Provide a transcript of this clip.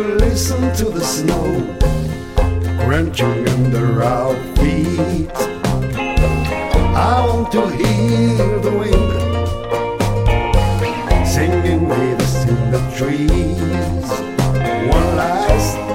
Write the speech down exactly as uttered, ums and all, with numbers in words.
to listen to the snow crunching under our feet. I want to hear the wind singing with us in the trees. One last